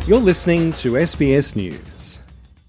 You're listening to SBS News.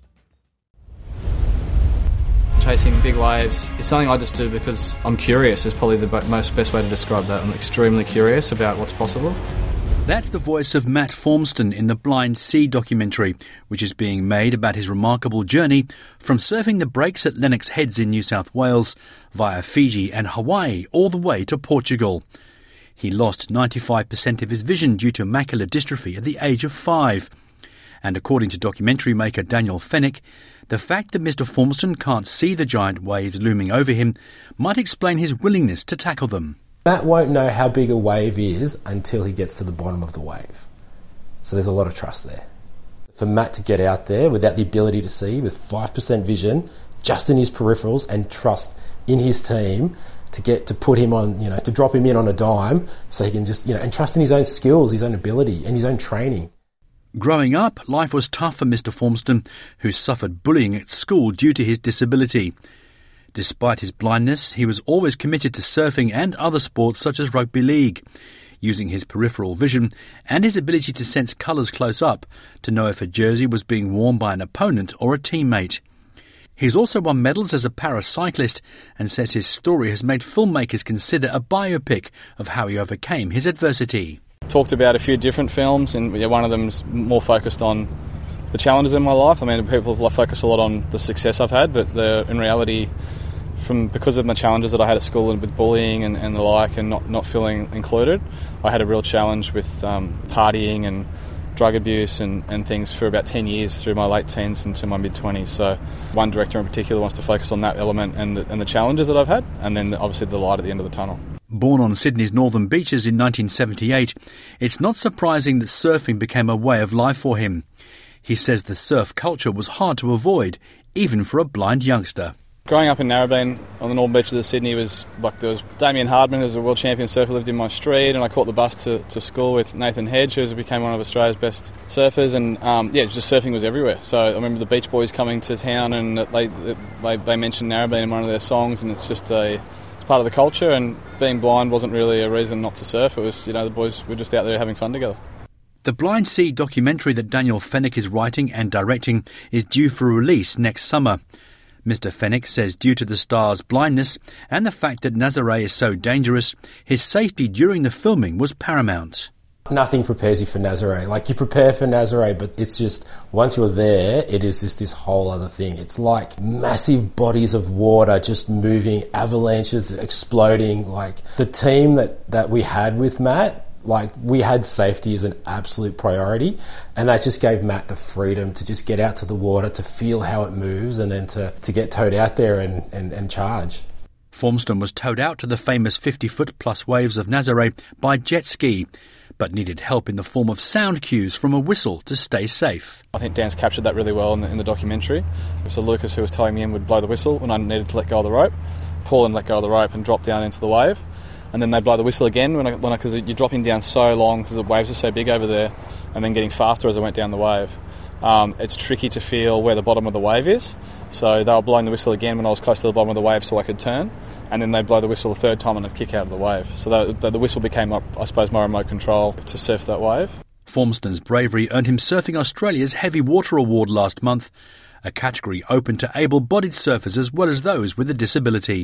Chasing big waves is something I just do because I'm curious is probably the best way to describe that. I'm extremely curious about what's possible. That's the voice of Matt Formston in the Blind Sea documentary, which is being made about his remarkable journey from surfing the breaks at Lennox Heads in New South Wales via Fiji and Hawaii all the way to Portugal. He lost 95% of his vision due to macular dystrophy at the age of 5. And according to documentary maker Daniel Fennick, the fact that Mr. Formston can't see the giant waves looming over him might explain his willingness to tackle them. Matt won't know how big a wave is until he gets to the bottom of the wave. So there's a lot of trust there. For Matt to get out there without the ability to see, with 5% vision, just in his peripherals, and trust in his team to put him on, to drop him in on a dime so he can just, and trust in his own skills, his own ability and his own training. Growing up, life was tough for Mr. Formston, who suffered bullying at school due to his disability. Despite his blindness, he was always committed to surfing and other sports such as rugby league, using his peripheral vision and his ability to sense colours close up to know if a jersey was being worn by an opponent or a teammate. He's also won medals as a paracyclist and says his story has made filmmakers consider a biopic of how he overcame his adversity. Talked about a few different films, and one of them's more focused on the challenges in my life. I mean, people focus a lot on the success I've had, but in reality, because of my challenges that I had at school and with bullying and the like, and not feeling included, I had a real challenge with partying and drug abuse and things for about 10 years through my late teens into my mid-20s. So one director in particular wants to focus on that element and the challenges that I've had, and then obviously the light at the end of the tunnel. Born on Sydney's northern beaches in 1978, it's not surprising that surfing became a way of life for him. He says the surf culture was hard to avoid, even for a blind youngster. Growing up in Narrabeen on the northern beaches of Sydney was like, there was Damien Hardman, who was a world champion surfer, lived in my street, and I caught the bus to school with Nathan Hedge, who became one of Australia's best surfers, and just surfing was everywhere. So I remember the Beach Boys coming to town, and they mentioned Narrabeen in one of their songs, and it's just it's part of the culture, and being blind wasn't really a reason not to surf. It was, the boys were just out there having fun together. The Blind Sea documentary that Daniel Fennick is writing and directing is due for release next summer. Mr. Fennick says due to the star's blindness and the fact that Nazare is so dangerous, his safety during the filming was paramount. Nothing prepares you for Nazare. Like, you prepare for Nazare, but it's just, once you're there, it is just this whole other thing. It's like massive bodies of water just moving, avalanches exploding. Like, the team that we had with Matt, we had safety as an absolute priority, and that just gave Matt the freedom to just get out to the water, to feel how it moves, and then to get towed out there and charge. Formston was towed out to the famous 50-foot plus waves of Nazare by jet ski, but needed help in the form of sound cues from a whistle to stay safe. I think Dan's captured that really well in the documentary. So Lucas, who was towing me in, would blow the whistle when I needed to let go of the rope. Paul and let go of the rope and drop down into the wave. And then they blow the whistle again because you're dropping down so long because the waves are so big over there, and then getting faster as I went down the wave. It's tricky to feel where the bottom of the wave is. So they were blowing the whistle again when I was close to the bottom of the wave so I could turn. And then they blow the whistle a third time and I'd kick out of the wave. So the whistle became, I suppose, my remote control to surf that wave. Formston's bravery earned him Surfing Australia's Heavy Water Award last month, a category open to able-bodied surfers as well as those with a disability.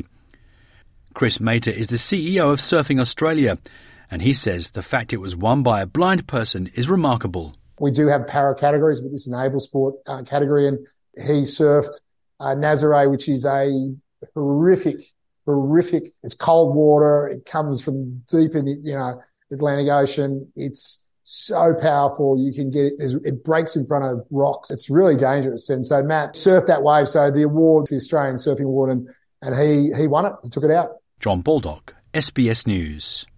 Chris Mater is the CEO of Surfing Australia, and he says the fact it was won by a blind person is remarkable. We do have para categories, but this is an able sport category, and he surfed Nazare, which is a horrific. It's cold water. It comes from deep in the Atlantic Ocean. It's so powerful. You can get it. It breaks in front of rocks. It's really dangerous. And so Matt surfed that wave. So the award, the Australian Surfing Award, and he won it. He took it out. John Baldock, SBS News.